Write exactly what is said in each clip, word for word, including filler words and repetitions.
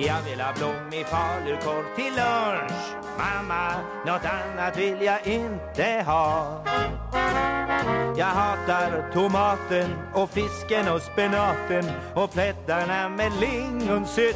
Jag vill ha blommig falukorv till lunch. Mamma, något annat vill jag inte ha. Jag hatar tomaten och fisken och spenaten och plättarna med lingonsylt.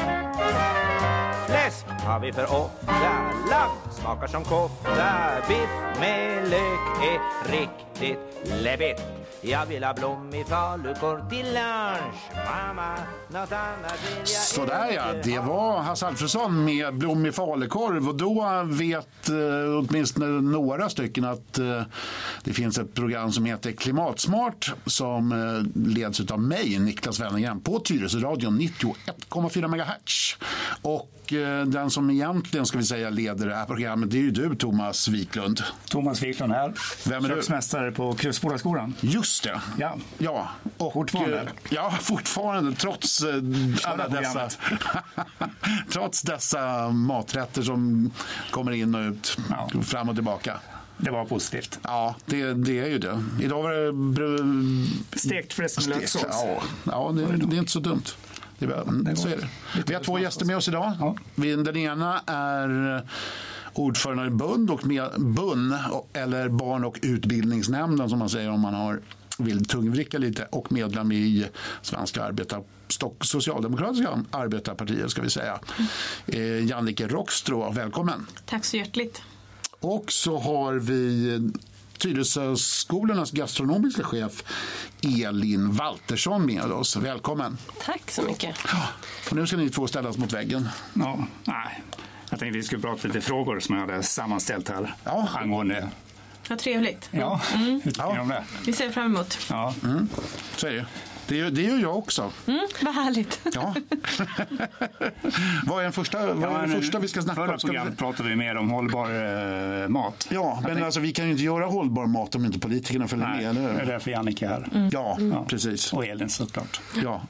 Fläsk har vi för ofta, lamm smakar som kofta, biff med lök är riktigt läbbigt. Jag vill ha blommig falukorv till lunch. Mamma, något annat vill jag Sådär ja, det var Hasse Alfredson med blommig falukorv. Och då vet eh, åtminstone några stycken att eh, det finns ett program som heter Klimatsmart som eh, leds av mig, Niklas Wennergren, på Tyresöradion nittioett komma fyra megahertz. Och eh, den som egentligen, ska vi säga, leder det här programmet, det är ju du, Thomas Wiklund. Thomas Wiklund här. Vem är du? Köksmästare på Krusbodaskolan. Just det. Ja. Ja. Och, fortfarande. Ja, fortfarande, trots eh, alla dessa trots dessa maträtter som kommer in och ut, ja, fram och tillbaka. Det var positivt. Ja, det, det är ju det. Idag var det br- stekt fläsk med löksås. Ja, ja det, det är inte så dumt. Det är, så är det. Vi har två gäster med oss idag. Ja. Den ena är ordförande i B U N, och med B U N, eller Barn- och utbildningsnämnden som man säger om man har vill tungvricka lite, och medlem i Svenska arbetar, Stock, Socialdemokratiska arbetarpartiet, ska vi säga. Eh, Jannike Rockstrå, välkommen. Tack så hjärtligt. Och så har vi Tyresöskolornas gastronomiska chef Elin Waltersson med oss. Välkommen. Tack så mycket. Ja, och nu ska ni två ställas mot väggen. Ja, nej. Jag tänkte vi skulle prata lite frågor som jag hade sammanställt här. Ja. Angående... Vad trevligt. Ja, mm. ja. Det. Vi ser fram emot. Ja. Mm. Så är det. Det gör, det gör jag också. Mm, vad härligt. Ja. Vad är den första, vad är det ja, första vi ska snacka om? Förra programmet pratade vi mer om hållbar eh, mat. Ja, men tänkte... alltså, vi kan ju inte göra hållbar mat om inte politikerna följer Nej, med. Eller? Det är därför Jannike är här. Mm. Ja, mm. precis. Och Elin såklart. Ja.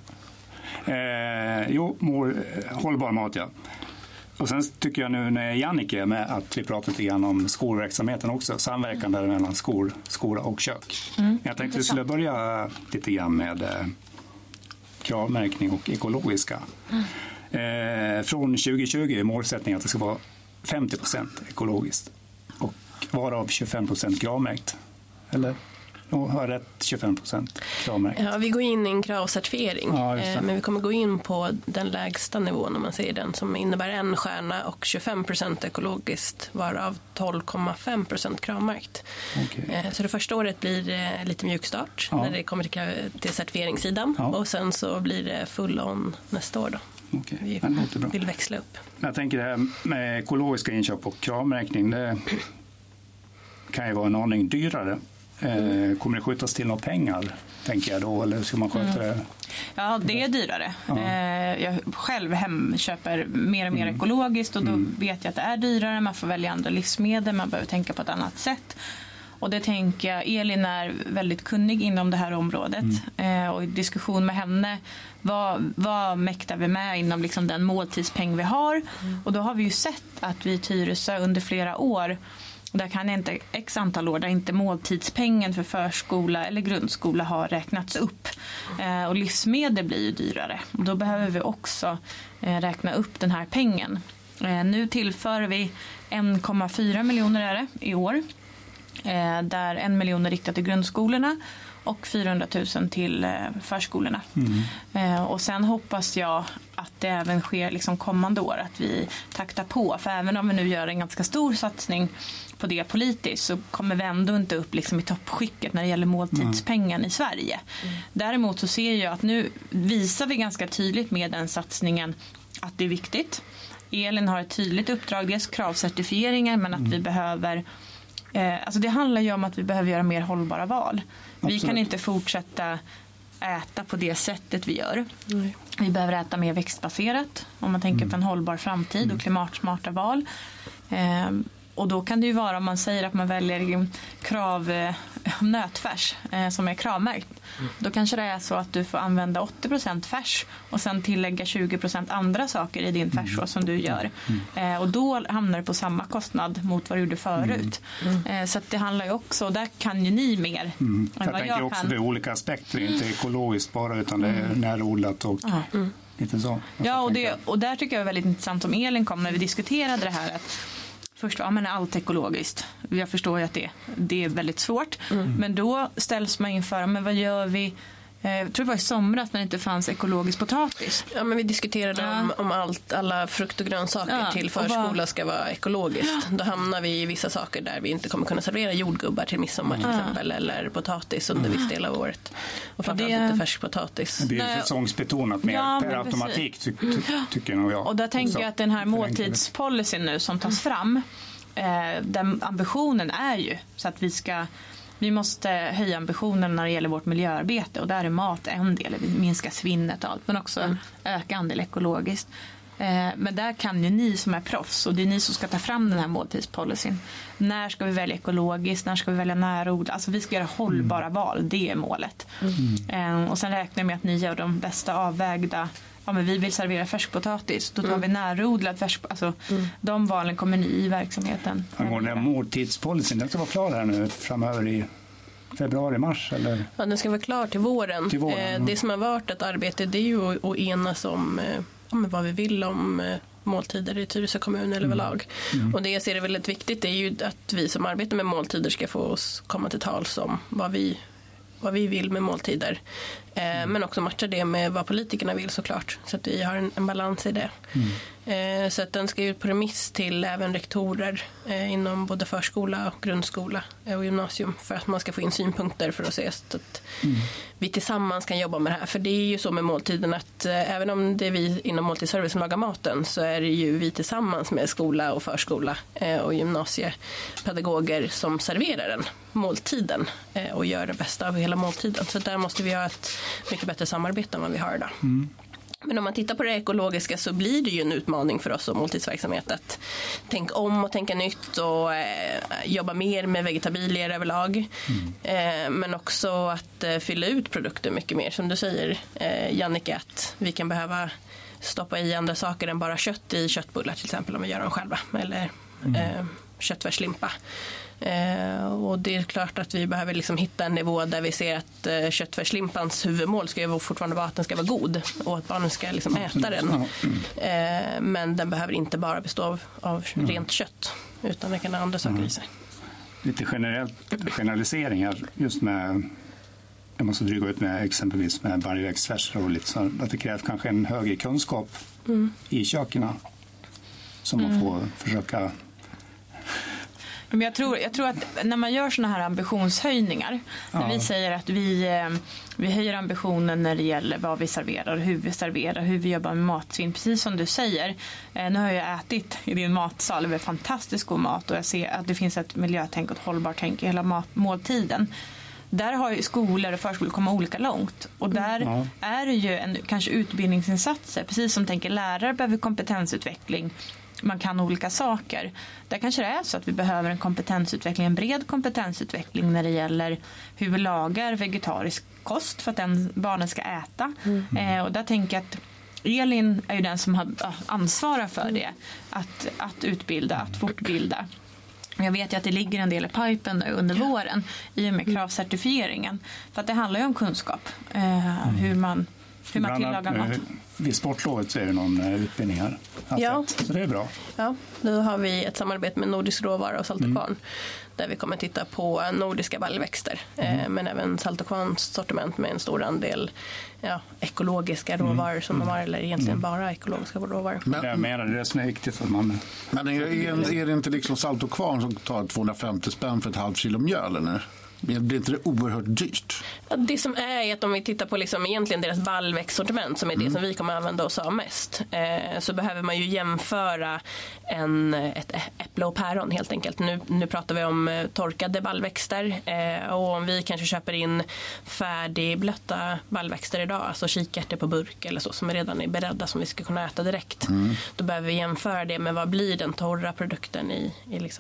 Eh, jo, mår, hållbar mat, ja. Och sen tycker jag nu när Jannike är med att vi pratar lite grann om skolverksamheten också. Samverkan där mellan skol, skola och kök. Mm. Jag tänkte att vi skulle börja lite grann med eh, kravmärkning och ekologiska. Mm. Eh, från tjugo tjugo är målsättningen att det ska vara femtio procent ekologiskt. Och varav tjugofem procent kravmärkt. Eller? Jag har rätt, tjugofem procent kravmärkt. Ja, vi går in i en kravcertifiering. Ja, men vi kommer gå in på den lägsta nivån, om man säger den, som innebär en stjärna och tjugofem procent ekologiskt, varav tolv komma fem procent kravmärkt. Okay. Så det första året blir lite mjukstart, ja, när det kommer till, till certifieringssidan. Ja. Och sen så blir det full on nästa år då. Okay. Vi vill växla upp. Jag tänker det här med ekologiska inköp och kravmärkning, det kan ju vara en aning dyrare. Eh, kommer det skjutas till några pengar, tänker jag då, eller ska man sköta det? Ja, det är dyrare. Ja. Eh, jag själv hemköper mer och mer mm. ekologiskt, och då mm. vet jag att det är dyrare. Man får välja andra livsmedel, man behöver tänka på ett annat sätt. Och det tänker jag, Elin är väldigt kunnig inom det här området. Mm. Eh, och i diskussion med henne, vad, vad mäktar vi med inom liksom den måltidspeng vi har? Mm. Och då har vi ju sett att vi i Tyresö under flera år, där kan inte x antal år där inte måltidspengen för förskola eller grundskola har räknats upp. Eh, och livsmedel blir ju dyrare. Och då behöver vi också eh, räkna upp den här pengen. Eh, nu tillför vi en komma fyra miljoner är det i år. Eh, där en miljon är riktat till grundskolorna och fyrahundratusen till eh, förskolorna. Mm. Eh, och sen hoppas jag att det även sker liksom kommande år, att vi taktar på. För även om vi nu gör en ganska stor satsning på det politiskt, så kommer vi ändå inte upp liksom i toppskicket när det gäller måltidspengen mm. i Sverige. Mm. Däremot så ser jag att nu visar vi ganska tydligt med den satsningen att det är viktigt. Elin har ett tydligt uppdrag, dels kravcertifieringar, men att mm. vi behöver eh, alltså det handlar ju om att vi behöver göra mer hållbara val. Absolut. Vi kan inte fortsätta äta på det sättet vi gör. Mm. Vi behöver äta mer växtbaserat om man tänker mm. på en hållbar framtid mm. och klimatsmarta val. Eh, och då kan det ju vara om man säger att man väljer krav eh, nötfärs eh, som är kravmärkt. Mm. Då kanske det är så att du får använda åttio procent färs och sen tillägga tjugo procent andra saker i din färs mm. som du gör. Mm. Eh, och då hamnar du på samma kostnad mot vad du gjorde förut. Mm. Eh, så att det handlar ju också, där kan ju ni mer. Mm. Jag tänker jag också kan. Det är olika aspekter, inte ekologiskt bara utan det är mm. närodlat och mm. lite så. Ja, och, det, och där tycker jag är väldigt intressant som Elin kom när vi diskuterade det här att först, ja men allt ekologiskt. Jag förstår ju att det, det är väldigt svårt. Mm. Men då ställs man inför, men vad gör vi? Jag tror det var i somras när det inte fanns ekologisk potatis. Ja, men vi diskuterade ja. om, om allt, alla frukt och grönsaker ja. till förskola bara... ska vara ekologiskt. Ja. Då hamnar vi i vissa saker där vi inte kommer kunna servera jordgubbar till midsommar till ja. exempel, eller potatis under viss del av året. Och framförallt det... inte färsk potatis. Det blir säsongsbetonat mer ja, per automatik ty- ty- tycker nog jag. Och där tänker så. jag att den här måltidspolicyn nu som tas fram, eh, den ambitionen är ju så att vi ska Vi måste höja ambitionen när det gäller vårt miljöarbete och där är mat en del, vi minskar svinnet och allt, men också mm. öka andel ekologiskt. Eh, men där kan ju ni som är proffs och det är ni som ska ta fram den här måltidspolicyn. När ska vi välja ekologiskt, när ska vi välja närodlat? Alltså vi ska göra hållbara mm. val, det är målet. Mm. Eh, och sen räknar jag med att ni gör de bästa avvägda. Ja, men vi vill servera färskpotatis, då tar mm. vi närodlat färsk, alltså mm. de valen kommer ni i verksamheten. Angående måltidspolicyn, den ska vara klar här nu framöver i februari, mars eller? Ja, den ska vara klar till våren. Till våren. Eh, det som har varit ett arbete, det är ju att, att enas om, eh, om vad vi vill om eh, måltider i Tyresö kommun eller överlag. Mm. Mm. Och det jag ser är väldigt viktigt, det är ju att vi som arbetar med måltider ska få oss komma till tals om vad vi vad vi vill med måltider. Eh, mm. Men också matcha det med vad politikerna vill såklart. Så att vi har en, en balans i det. Mm. Eh, så att den ska ut på remiss till även rektorer eh, inom både förskola, grundskola eh, och gymnasium. För att man ska få in synpunkter för att se så att mm. vi tillsammans kan jobba med det här. För det är ju så med måltiden att eh, även om det är vi inom måltidsservice som lagar maten så är det ju vi tillsammans med skola och förskola eh, och gymnasiepedagoger som serverar den måltiden eh, och gör det bästa av hela måltiden. Så där måste vi ha ett mycket bättre samarbete än vad vi har idag. Mm. Men om man tittar på det ekologiska så blir det ju en utmaning för oss som måltidsverksamhet att tänka om och tänka nytt och eh, jobba mer med vegetabilier överlag. Mm. Eh, men också att eh, fylla ut produkter mycket mer. Som du säger, eh, Jannike, att vi kan behöva stoppa i andra saker än bara kött i köttbullar till exempel om vi gör dem själva. Eller mm. eh, köttfärslimpa. Eh, och det är klart att vi behöver liksom hitta en nivå där vi ser att eh, köttfärslimpans huvudmål ska ju fortfarande vara att den ska vara god och att barnen ska liksom äta den. Eh, men den behöver inte bara bestå av, av rent kött utan det kan ha andra saker i sig. Lite generellt, generaliseringar just med, jag måste dryga ut med exempelvis med baljväxtfärs och lite så att det krävs kanske en högre kunskap mm. i kökerna som man får mm. försöka. Men jag tror, jag tror att när man gör såna här ambitionshöjningar, ja. när vi säger att vi, vi höjer ambitionen när det gäller vad vi serverar, hur vi serverar, hur vi jobbar med matsvinn, precis som du säger. Nu har jag ätit i din matsal, det är fantastiskt god mat och jag ser att det finns ett miljötänk och ett hållbart tänk i hela mat, måltiden. Där har ju skolor och förskolor kommit olika långt. Och där ja. är det ju en, kanske utbildningsinsatser, precis som tänker lärare behöver kompetensutveckling. Man kan olika saker. Där kanske det är så att vi behöver en kompetensutveckling, en bred kompetensutveckling när det gäller hur vi lagar vegetarisk kost för att den barnen ska äta. Mm. Eh, och där tänker jag att Elin är ju den som har ansvarar för det. Att, att utbilda, att fortbilda. Jag vet ju att det ligger en del i pipen under våren i och med kravcertifieringen. För att det handlar ju om kunskap. Eh, hur man, hur man tillagar mat. Vid sportlovet så är det någon utbildning här. Ja. Så det är bra. Ja, nu har vi ett samarbete med Nordisk råvara och Salt och Kvarn. Mm. Där vi kommer titta på nordiska baljväxter. Mm. Eh, men även Salt och Kvarns sortiment med en stor andel ja, ekologiska råvaror mm. som de har. Eller egentligen mm. bara ekologiska råvaror. Men, jag menar det är som är viktigt för man... Men är, är, är det inte liksom Salt och Kvarn som tar tvåhundrafemtio spänn för ett halvt kilo mjöl eller? Blir inte det oerhört dyrt? Det som är att om vi tittar på liksom egentligen deras baljväxtsortiment som är det mm. som vi kommer använda oss av mest eh, så behöver man ju jämföra en, ett äpple och päron helt enkelt. Nu, nu pratar vi om eh, torkade baljväxter eh, och om vi kanske köper in färdigblötta baljväxter idag, alltså kikärtor på burk eller så som är redan är beredda som vi ska kunna äta direkt. Mm. Då behöver vi jämföra det med vad blir den torra produkten i, i liksom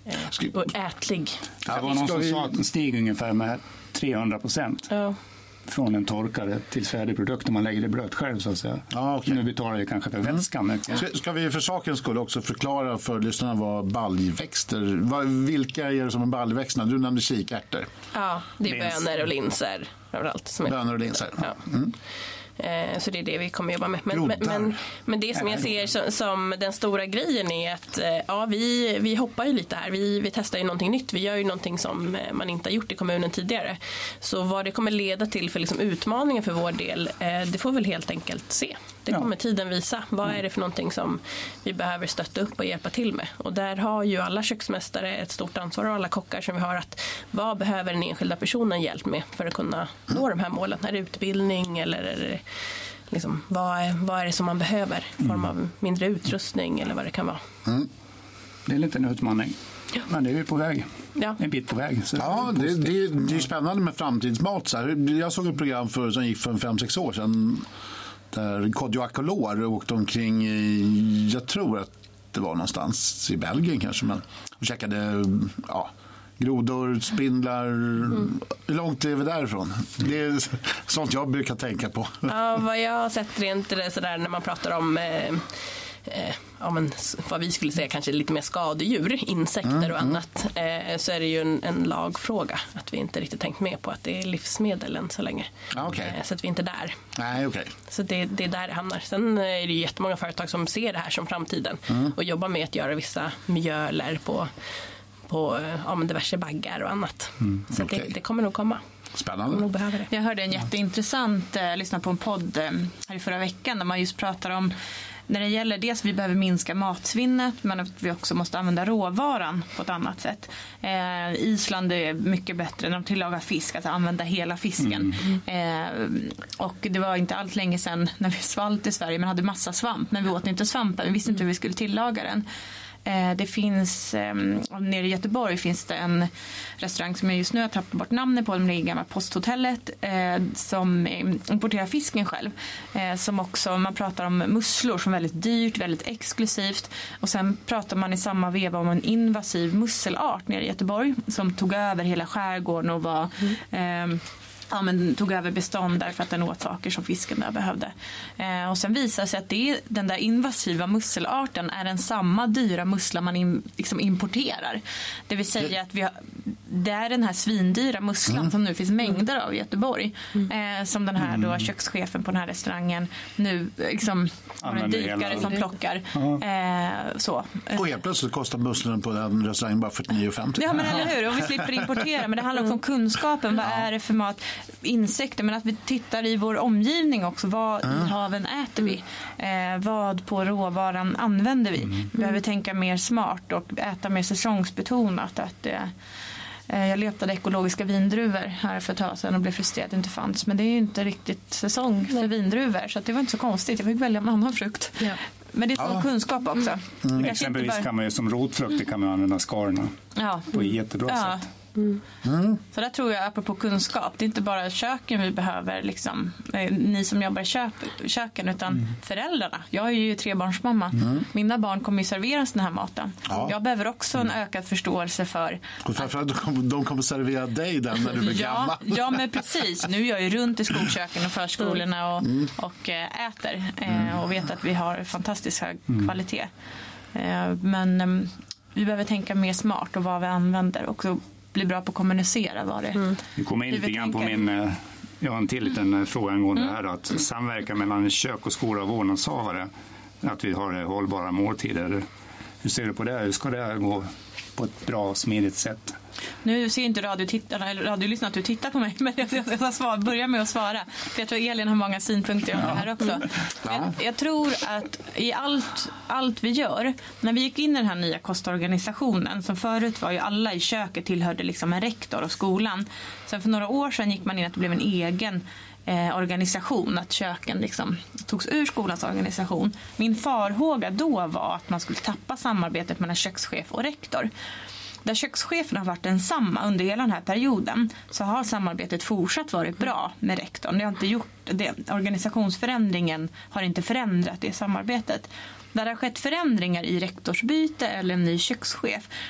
eh, och ätlig. Ja, det var någon som vi... sa att den steg ungefär med trehundra procent. Ja. Från en torkare till färdig produkt om man lägger det bröt själv så att säga. Ja, okay. Nu betalar jag kanske för vätskan. Mm. Ska, ska vi för sakens skull också förklara för lyssnarna vad baljväxter, vad, vilka är det som är baljväxterna? Du nämnde kikärtor. Ja, det är Lins. bönor och linser framförallt. Som är... Bönor och linser. Ja. Mm. Så det är det vi kommer jobba med. Men, men, men, men det som jag ser som, som den stora grejen är att ja, vi, vi hoppar ju lite här. Vi, vi testar ju någonting nytt. Vi gör ju någonting som man inte har gjort i kommunen tidigare. Så vad det kommer leda till för liksom utmaningen för vår del, det får väl helt enkelt se. Det kommer tiden visa. Vad är det för någonting som vi behöver stötta upp och hjälpa till med? Och där har ju alla köksmästare ett stort ansvar och alla kockar som vi har att vad behöver den enskilda personen hjälp med för att kunna nå de här målen? Är det utbildning eller är det liksom, vad, är, vad är det som man behöver i form av mindre utrustning eller vad det kan vara? Mm. Det är lite en utmaning. Ja. Men det är vi på väg. Ja. En bit på väg. Så ja, det, det, det är spännande med framtidsmat. Så här. Jag såg ett program för, som gick för fem sex år sedan där Kodjo Akolor åkte omkring i, jag tror att det var någonstans i Belgien kanske, men och käkade ja, grodor, spindlar. Mm. Hur långt är vi därifrån? Det är sånt jag brukar tänka på. Ja, vad jag har sett rent det sådär när man pratar om eh, eh, ja, men, vad vi skulle säga kanske lite mer skadedjur, insekter mm, och annat, eh, så är det ju en, en lagfråga att vi inte riktigt tänkt med på att det är livsmedel än så länge. Okay. Eh, så att vi inte är där. Nej, okay. Så det, det är där det hamnar. Sen är det ju jättemånga företag som ser det här som framtiden mm. och jobbar med att göra vissa mjöler på, på ja, men diverse baggar och annat. Mm, så okay. det, det kommer nog komma. Spännande. Nog behöver det. Jag hörde en jätteintressant, eh, lyssna på en podd eh, här i förra veckan där man just pratar om när det gäller det att vi behöver minska matsvinnet men att vi också måste använda råvaran på ett annat sätt. Eh, Island är mycket bättre när de tillagar fisk, att använda hela fisken. Mm. Eh, och det var inte allt länge sedan när vi svalt i Sverige men hade massa svamp. Men vi åt inte svampen, vi visste inte hur vi skulle tillaga den. Det finns, nere i Göteborg finns det en restaurang som jag just nu har tappat bort namnet på, det gamla posthotellet, som importerar fisken själv. Som också, man pratar om musslor som är väldigt dyrt, väldigt exklusivt. Och sen pratar man i samma veva om en invasiv musselart nere i Göteborg som tog över hela skärgården och var... Mm. Ja, men tog över bestånd därför att den åt saker som fisken där behövde. Eh, och sen visar sig att det, den där invasiva musselarten är den samma dyra mussla man in, liksom importerar. Det vill säga det... att vi har, det är den här svindyra musslan mm. som nu finns mängder av i Göteborg. Mm. Eh, som den här då, kökschefen på den här restaurangen nu liksom har en dykare som plockar. Eh, så. Och helt plötsligt kostar musslorna på den restaurangen bara fyrtionio femtio. Ja, men eller hur? Och vi slipper importera. Men det handlar också om kunskapen. Vad är det för mat? Insekter, men att vi tittar i vår omgivning också. Vad mm. i haven äter vi? Eh, vad på råvaran använder vi? Mm. Vi behöver tänka mer smart och äta mer säsongsbetonat. Att, eh, jag letade ekologiska vindruvor här för ett tag sedan och blev frustrerad att det inte fanns. Men det är ju inte riktigt säsong för vindruvor, så att det var inte så konstigt. Jag fick välja en annan frukt. Ja. Men det är sån ja. kunskap också. Mm. Exempelvis bara... kan man ju som rotfrukt kan man använda skarna ja. på ett jättebra ja. sätt. Mm. Mm. Så där tror jag, apropå kunskap, det är inte bara köken vi behöver liksom, ni som jobbar i kök, köken utan mm. föräldrarna. Jag är ju trebarnsmamma. Mm. Mina barn kommer ju serveras den här maten. Ja. Jag behöver också en ökad förståelse för och framförallt att de kommer servera dig den när du blir ja, gammal. Ja, men precis. Nu är jag ju runt i skolköken och förskolorna och, mm. och äter mm. och vet att vi har fantastisk hög mm. kvalitet. Men vi behöver tänka mer smart och vad vi använder och bli bra på att kommunicera vad det är. Mm. Vi kommer in lite grann på min, jag har en till liten fråga angående mm. det här, att samverka mellan kök och skola och vårdnadshavare, att vi har hållbara måltider. Hur ser du på det? Hur ska det gå på ett bra, smidigt sätt? Nu ser inte radiotittarna eller radiolyssnarna att du tittar på mig, men jag ska svara, börja med att svara. För jag tror Elin har många synpunkter om ja. det här också. Ja. Jag, jag tror att i allt, allt vi gör, när vi gick in i den här nya kostorganisationen, som förut var ju alla i köket tillhörde liksom en rektor och skolan. Sen för några år sedan gick man in att det blev en egen eh, organisation, att köken liksom togs ur skolans organisation. Min farhåga då var att man skulle tappa samarbetet mellan kökschef och rektor. Där kökschefen har varit densamma under hela den här perioden så har samarbetet fortsatt varit bra med rektorn. Det har inte gjort, det, organisationsförändringen har inte förändrat det samarbetet. Där det har skett förändringar i rektorsbyte eller en ny kökschef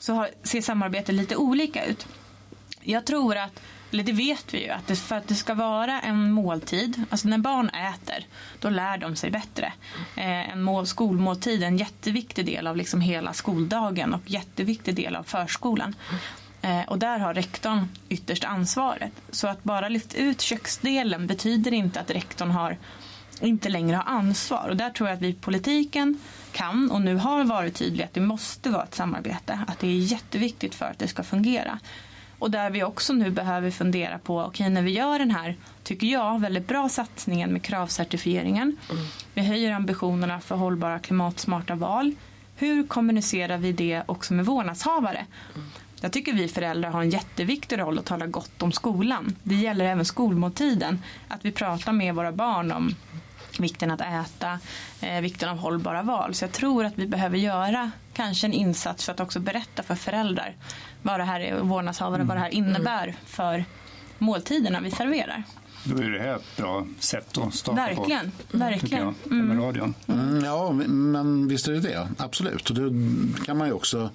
så har, ser samarbetet lite olika ut. Jag tror att, eller det vet vi ju, att det, för att det ska vara en måltid, alltså när barn äter, då lär de sig bättre. Eh, en mål, skolmåltid är en jätteviktig del av liksom hela skoldagen och jätteviktig del av förskolan. Eh, och där har rektorn ytterst ansvaret. Så att bara lyfta ut köksdelen betyder inte att rektorn har, inte längre har ansvar. Och där tror jag att vi i politiken kan och nu har varit tydliga att det måste vara ett samarbete. Att det är jätteviktigt för att det ska fungera. Och där vi också nu behöver fundera på, okej, okay, när vi gör den här, tycker jag, väldigt bra satsningen med kravcertifieringen. Mm. Vi höjer ambitionerna för hållbara klimatsmarta val. Hur kommunicerar vi det också med vårdnadshavare? Mm. Jag tycker vi föräldrar har en jätteviktig roll att tala gott om skolan. Det gäller även skolmåltiden. Att vi pratar med våra barn om vikten att äta, eh, vikten av hållbara val. Så jag tror att vi behöver göra kanske en insats för att också berätta för föräldrar vad det här är, vårdnadshavare, vad det här innebär för måltiderna vi serverar. Då är det här ett bra sätt att starta verkligen, på. Verkligen, jag, mm. med radion. Mm, ja, men visst är det det. Absolut. Och det kan man ju också...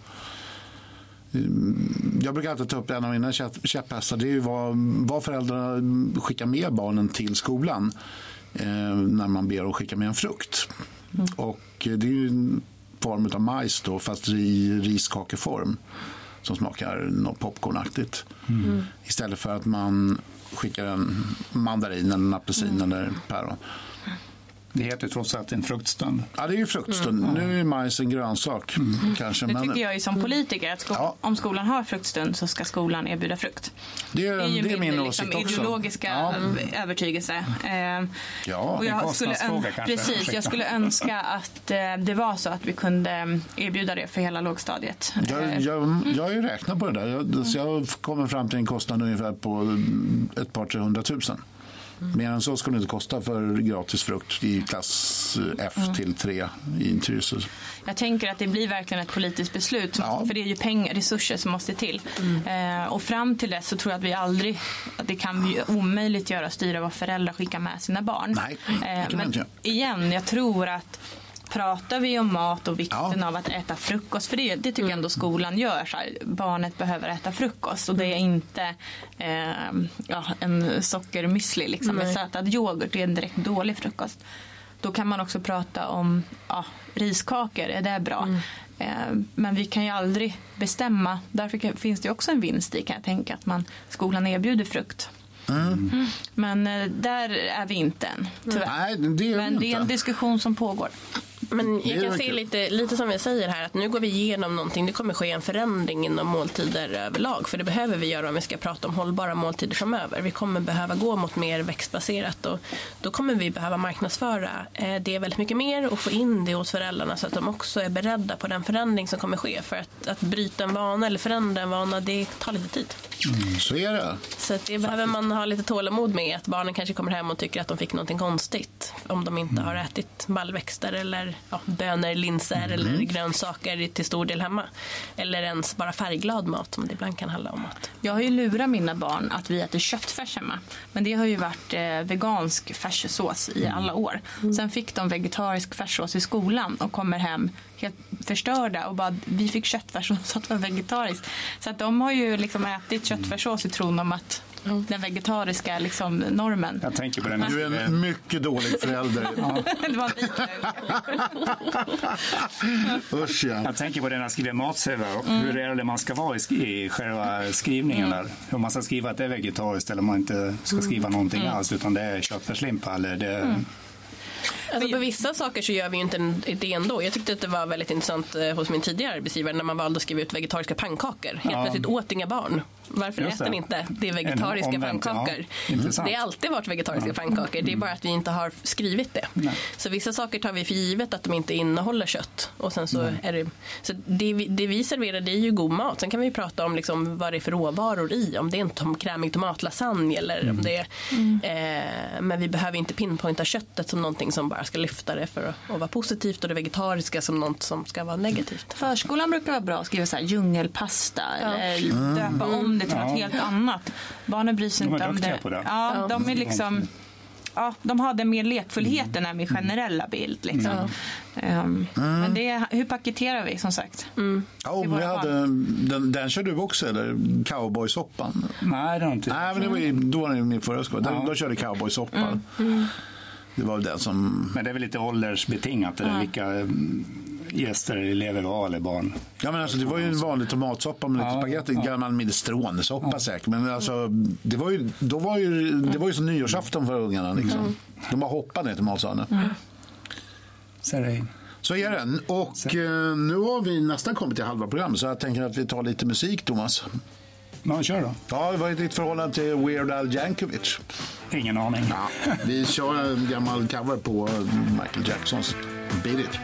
Jag brukar alltid ta upp en av mina käpphästar. Det är ju vad, vad föräldrar skickar med barnen till skolan eh, när man ber att skicka med en frukt. Mm. Och det är ju en form av majs då, fast i riskakeform som smakar något popcornaktigt. Mm. Istället för att man skickar en mandarin eller en apelsin mm. eller päron. Det heter trots allt en fruktstund. Ja, det är ju fruktstund. Mm. Nu är majs en grönsak. Mm. Kanske, det men... tycker jag ju som politiker. Att sko- ja. Om skolan har fruktstund så ska skolan erbjuda frukt. Det är, det är ju det är min, min åsikt liksom, också. Ideologiska ja. övertygelse. Eh, ja, och jag skulle, ön- precis, jag skulle önska att eh, det var så att vi kunde erbjuda det för hela lågstadiet. Jag, jag, jag har ju räknat på det där. Jag, så jag kommer fram till en kostnad ungefär på ett par, tre hundratusen. Mm. Mer än så ska det inte kosta för gratis frukt i klass F mm. till tre i Tyresö. Jag tänker att det blir verkligen ett politiskt beslut. Ja. För det är ju pengar, resurser som måste till. Mm. Eh, och fram till det så tror jag att vi aldrig, att det kan bli omöjligt göra styra vad föräldrar skickar med sina barn. Nej, eh, men inte. Igen, jag tror att pratar vi om mat och vikten ja. av att äta frukost, för det, det tycker jag ändå skolan gör. Så här, barnet behöver äta frukost och det är inte eh, ja, en sockermüsli liksom, med sötad yoghurt, det är en direkt dålig frukost. Då kan man också prata om ja, riskakor, är det bra? Mm. Eh, men vi kan ju aldrig bestämma, därför kan, finns det också en vinst i, kan jag tänka, att man, skolan erbjuder frukt. Mm. Mm. Men eh, där är vi inte än, tyvärr. Nej, det är Men det är en diskussion som pågår. Men jag kan se lite, lite som vi säger här, att nu går vi igenom någonting. Det kommer ske en förändring inom måltider överlag, för det behöver vi göra om vi ska prata om hållbara måltider framöver. Vi kommer behöva gå mot mer växtbaserat och då kommer vi behöva marknadsföra det väldigt mycket mer och få in det hos föräldrarna så att de också är beredda på den förändring som kommer ske. För att, att bryta en vana eller förändra en vana, det tar lite tid. Mm, så är det. Så att det behöver man ha lite tålamod med, att barnen kanske kommer hem och tycker att de fick någonting konstigt om de inte mm. har ätit baljväxter eller ja, bönor, linser mm. eller grönsaker till stor del hemma. Eller ens bara färgglad mat som det ibland kan handla om. Att... Jag har ju lurat mina barn att vi äter köttfärs hemma. Men det har ju varit eh, vegansk färssås i mm. alla år. Mm. Sen fick de vegetarisk färssås i skolan och kommer hem helt förstörda och bara, vi fick köttfärs så att det var vegetariskt. Så att de har ju liksom ätit köttfärssås i tron om att Mm. den vegetariska liksom, normen. Jag tänker på den. Du är en mycket dålig förälder. Ja. Det var en Usch, ja. Jag tänker på den här skriver matsedlar och mm. hur är det man ska vara i, i själva skrivningen mm. där. Hur man ska skriva att det är vegetariskt eller man inte ska skriva någonting mm. alls utan det är köttfärslimpa eller det mm. Alltså på vissa saker så gör vi ju inte det ändå. Jag tyckte att det var väldigt intressant hos min tidigare arbetsgivare när man valde att skriva ut vegetariska pannkakor. Helt ja. plötsligt åt inga barn. Varför äter ni inte? Det är vegetariska omvänt, pannkakor. Ja. Det har alltid varit vegetariska ja. pannkakor. Det är bara att vi inte har skrivit det. Nej. Så vissa saker tar vi för givet att de inte innehåller kött. Och sen så Nej. är det... Så det vi, det vi serverar, det är ju god mat. Sen kan vi prata om liksom vad det är för råvaror i. Om det är en tom, krämig tomatlasagne eller mm. om det är... Mm. Eh, men vi behöver inte pinpointa köttet som någonting som bara ska lyfta det för att vara positivt och det vegetariska som något som ska vara negativt. Förskolan brukar vara bra att skriva så här djungelpasta ja. eller mm. döpa om det till ja. något helt annat. Barnen bryr sig de inte om det. det. Ja, de är liksom ja, de har den mer lekfullheten är min generella bild. Liksom. Mm. Um, mm. Men det, hur paketerar vi som sagt? Mm. Ja, om vi hade, den, den kör du också, eller cowboysoppan? Nej, det har inte. Nej, men det var ju, då var det min förra skola. Ja. Då körde cowboysoppan. Mm. Mm. Det var den som... Men det är väl lite åldersbetingat, eller ja. vilka gäster, elever var eller barn? Ja, men alltså det var ju en vanlig tomatsoppa med lite ja, spagetti, ja. gammal minestronesoppa ja. säkert. Men alltså, det var ju, då var ju, det var ju som nyårsafton för ungarna liksom. Mm. De bara hoppade ner till matsalen. Mm. Så är det. Så är det. Och så. Nu har vi nästan kommit till halva program, så jag tänker att vi tar lite musik, Thomas. Ja, kör då. Ja, det var ju ditt förhållande till Weird Al Yankovic. Ingen aning. Ja, vi kör en gammal cover på Michael Jacksons Beat It.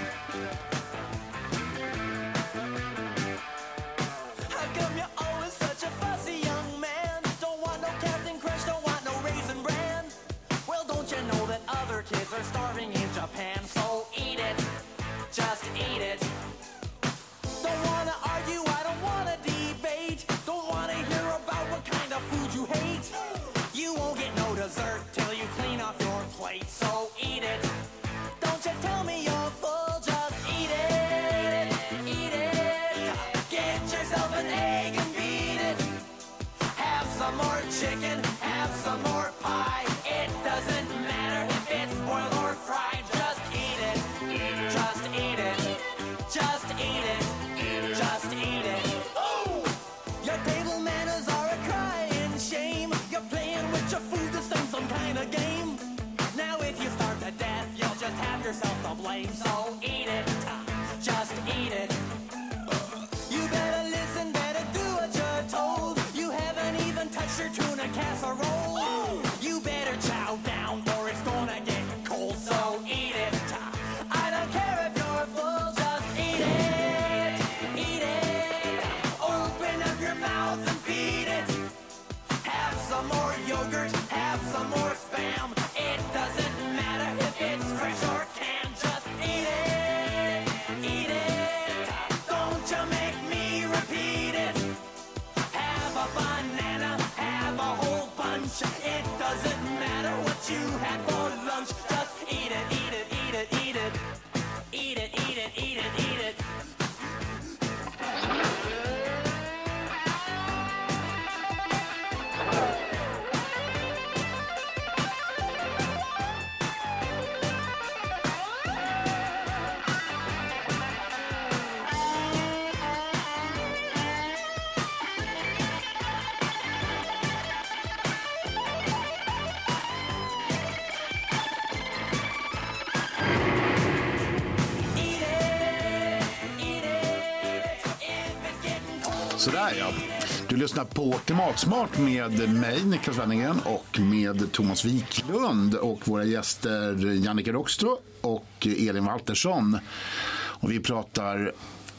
Sådär ja. Du lyssnar på Klimatsmart med mig, Niklas Wenningen, och med Thomas Wiklund och våra gäster Jannike Rockströ och Elin Waltersson. Och vi pratar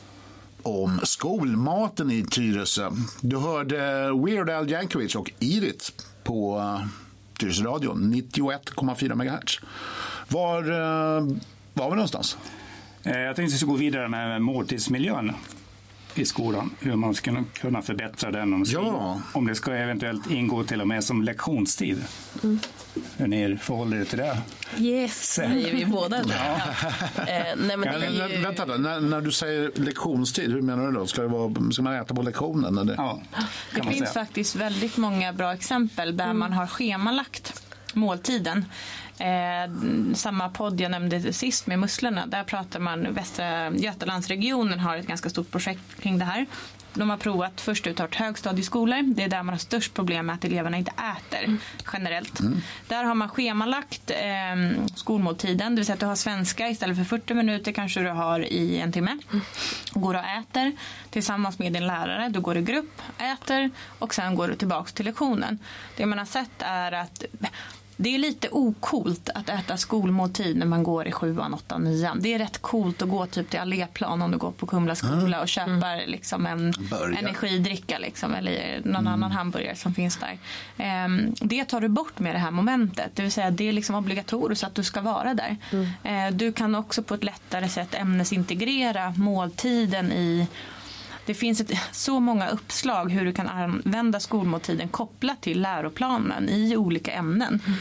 om skolmaten i Tyresö. Du hörde Weird Al Yankovic och Eat It på Tyresö Radio, nittioett komma fyra megahertz. Var var vi någonstans? Jag tänkte att vi ska gå vidare med måltidsmiljön i skolan, hur man ska kunna förbättra den, om, ja. om det ska eventuellt ingå till och med som lektionstid. Mm. Hur ni förhåller er till det? Yes, säger vi båda. Ja. eh, nej, men ja, det är ju... Vänta då, när, när du säger lektionstid, hur menar du då? Ska, det vara, ska man äta på lektionen? Eller? Ja, det finns säga. faktiskt väldigt många bra exempel där mm. man har schemalagt måltiden. Eh, samma podd jag nämnde sist med musslorna, där pratar man, Västra Götalandsregionen har ett ganska stort projekt kring det här. De har provat först ut att högstadieskolor, det är där man har störst problem med att eleverna inte äter mm. generellt. Mm. Där har man schemalagt eh, skolmåltiden, det vill säga att du har svenska istället för fyrtio minuter kanske du har i en timme. Mm. Går och äter tillsammans med din lärare, du går i grupp, äter och sen går du tillbaka till lektionen. Det man har sett är att det är lite okult att äta skolmåltid när man går i sjuan, åttan, nian. Det är rätt coolt att gå typ till Alléplan om du går på Kumla skola mm. och köper mm. liksom en Börja. energidricka liksom, eller någon mm. annan hamburgare som finns där. Um, det tar du bort med det här momentet. Det vill säga det är liksom obligatoriskt att du ska vara där. Mm. Uh, du kan också på ett lättare sätt ämnesintegrera måltiden i... Det finns ett, så många uppslag hur du kan använda skolmåltiden kopplat till läroplanen i olika ämnen.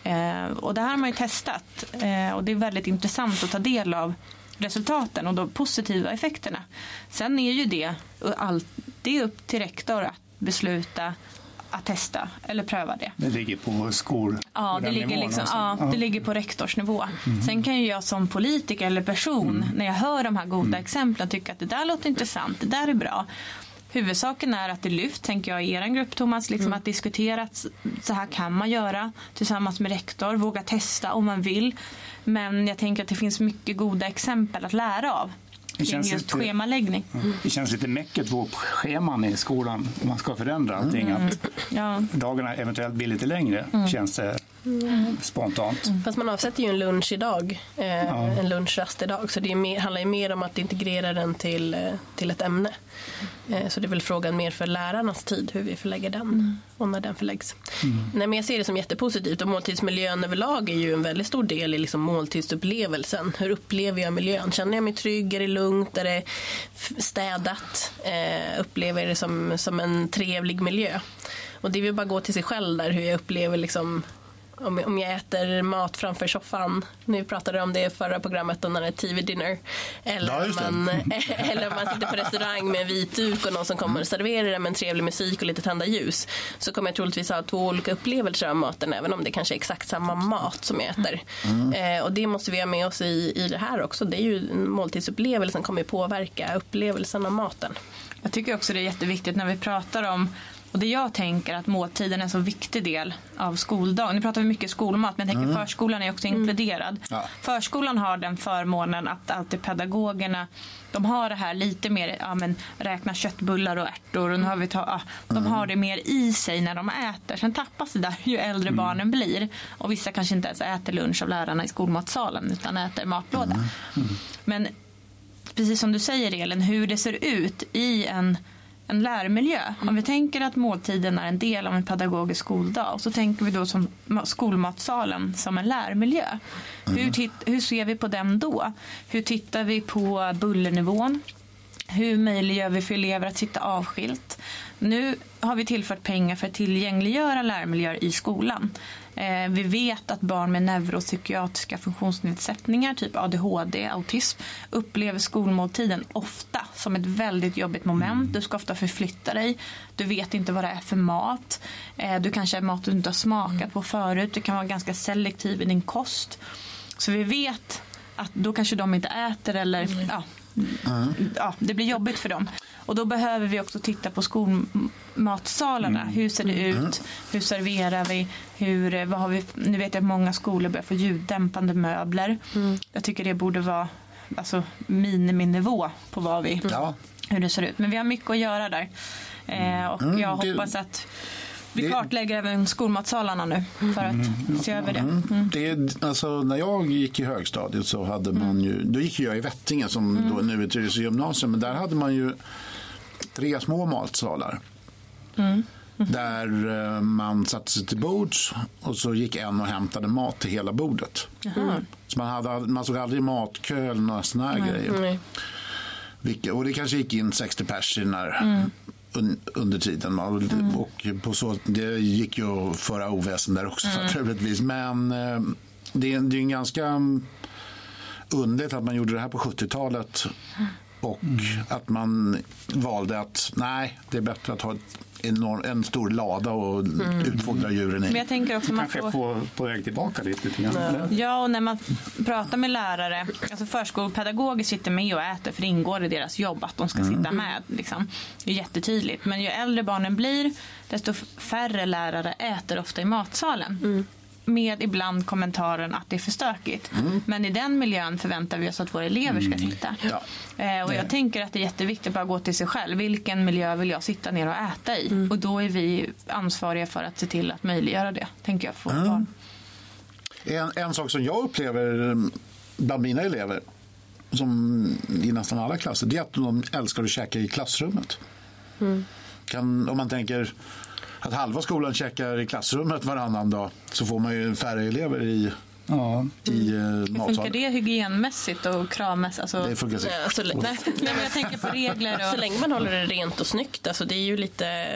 Eh, och det här har man ju testat eh, och det är väldigt intressant att ta del av resultaten och de positiva effekterna. Sen är ju det, allt, det är upp till rektor att besluta att testa eller pröva det. Det ligger på skol. Ja, det ligger, liksom, ja, det ligger på rektorsnivå. Mm. Sen kan ju jag som politiker eller person, mm. när jag hör de här goda mm. exemplen, tycka att det där låter intressant, det där är bra. Huvudsaken är att det lyft, tänker jag, i er grupp, Thomas, liksom mm. att diskutera att så här kan man göra tillsammans med rektor, våga testa om man vill. Men jag tänker att det finns mycket goda exempel att lära av. Det känns just lite, schemaläggning. Mm. Det känns lite mäcket på scheman i skolan om man ska förändra allting. Mm. Att ja. dagarna eventuellt blir lite längre, mm. känns det mm. spontant. Mm. Fast man avsätter ju en lunch idag, eh, ja. en lunchrast idag, så det är mer, handlar ju mer om att integrera den till, eh, till ett ämne. Eh, så det är väl frågan mer för lärarnas tid, hur vi förlägger den mm. och när den förläggs. Mm. Nej, men jag ser det som jättepositivt, och måltidsmiljön överlag är ju en väldigt stor del i liksom måltidsupplevelsen. Hur upplever jag miljön? Känner jag mig trygg? Är det lugnt? Är det städat? Eh, upplever jag det som, som en trevlig miljö? Och det vill bara gå till sig själv där, hur jag upplever liksom Om, om jag äter mat framför soffan. Nu pratade om det i förra programmet om när det är T V-dinner. Eller, ja, man, eller om man sitter på restaurang med en vit duk och någon som kommer och serverar det med en trevlig musik och lite tända ljus. Så kommer jag troligtvis ha två olika upplevelser av maten, även om det kanske är exakt samma mat som jag äter. Mm. Eh, och det måste vi ha med oss i, i det här också. Det är ju måltidsupplevelsen kommer påverka upplevelsen av maten. Jag tycker också det är jätteviktigt när vi pratar om, och det jag tänker att måltiden är en så viktig del av skoldagen. Nu pratar vi mycket skolmat, men jag tänker mm. förskolan är också inkluderad. Mm. Ja. Förskolan har den förmånen att alltid pedagogerna, de har det här lite mer, ja, men räkna köttbullar och ärtor. Och nu har vi ta, ja, de mm. har det mer i sig när de äter. Sen tappas det där ju äldre mm. barnen blir. Och vissa kanske inte ens äter lunch av lärarna i skolmatsalen utan äter matlåda. Mm. Mm. Men precis som du säger, Elin, hur det ser ut i en en lärmiljö. Om vi tänker att måltiden är en del av en pedagogisk skoldag, och så tänker vi då som skolmatsalen som en lärmiljö. Mm. Hur, titt, hur ser vi på den då? Hur tittar vi på bullernivån? Hur möjliggör vi för elever att sitta avskilt? Nu har vi tillfört pengar för att tillgängliggöra lärmiljöer i skolan. Eh, vi vet att barn med neuropsykiatriska funktionsnedsättningar, typ A D H D, autism, upplever skolmåltiden ofta som ett väldigt jobbigt moment. Du ska ofta förflytta dig. Du vet inte vad det är för mat. Eh, du kanske är mat du inte har smakat på förut. Du kan vara ganska selektiv i din kost. Så vi vet att då kanske de inte äter eller ja, Mm. ja, det blir jobbigt för dem. Och då behöver vi också titta på skolmatsalarna. Mm. Hur ser det ut? Mm. Hur serverar vi? Hur, vad har vi? Nu vet jag att många skolor börjar få ljuddämpande möbler. Mm. Jag tycker det borde vara alltså, miniminivå på vad vi, ja. hur det ser ut. Men vi har mycket att göra där. Eh, och mm. jag hoppas att vi kartlägger även skolmatsalarna nu för att mm. se över det. Mm. det är, alltså, när jag gick i högstadiet så hade man ju, då gick jag i Vättinge som mm. då nu är Tyresö gymnasium, men där hade man ju tre små matsalar. Mm. Mm. Där man satte sig till bords och så gick en och hämtade mat till hela bordet. Mm. Så man, hade, man såg aldrig matkö eller några såna här mm. grejer. Mm. Vilket, och det kanske gick in sextio pers i den här mm. under tiden. Mm. Och på så, det gick ju att föra oväsen där också mm. naturligtvis. Men eh, det, är, det är en ganska underligt att man gjorde det här på sjuttiotalet och mm. att man valde att nej, det är bättre att ha ett enorm, en stor lada och mm. utfodra djuren i. Men jag tänker också man får... på, på väg tillbaka lite. lite grann. Ja, och när man pratar med lärare, alltså förskolepedagoger sitter med och äter, för det ingår i deras jobb att de ska mm. sitta med. Liksom. Det är jättetydligt. Men ju äldre barnen blir, desto färre lärare äter ofta i matsalen. Mm. Med ibland kommentaren att det är för stökigt. Mm. Men i den miljön förväntar vi oss att våra elever ska sitta. Mm. Ja. Eh, och jag tänker att det är jätteviktigt att bara gå till sig själv. Vilken miljö vill jag sitta ner och äta i? Mm. Och då är vi ansvariga för att se till att möjliggöra det, tänker jag, för mm. barn. En, en sak som jag upplever bland mina elever, som i nästan alla klasser, det är att de älskar att käka i klassrummet. Mm. Kan, om man tänker att halva skolan käkar i klassrummet varannan dag, så får man ju färre elever i, ja. i mm. uh, matsalen. Funkar det hygienmässigt och kravmässigt? Alltså... Det funkar säkert. Alltså, nej, nej, men jag tänker på regler. Och... Så länge man håller det rent och snyggt. Alltså, det är ju lite,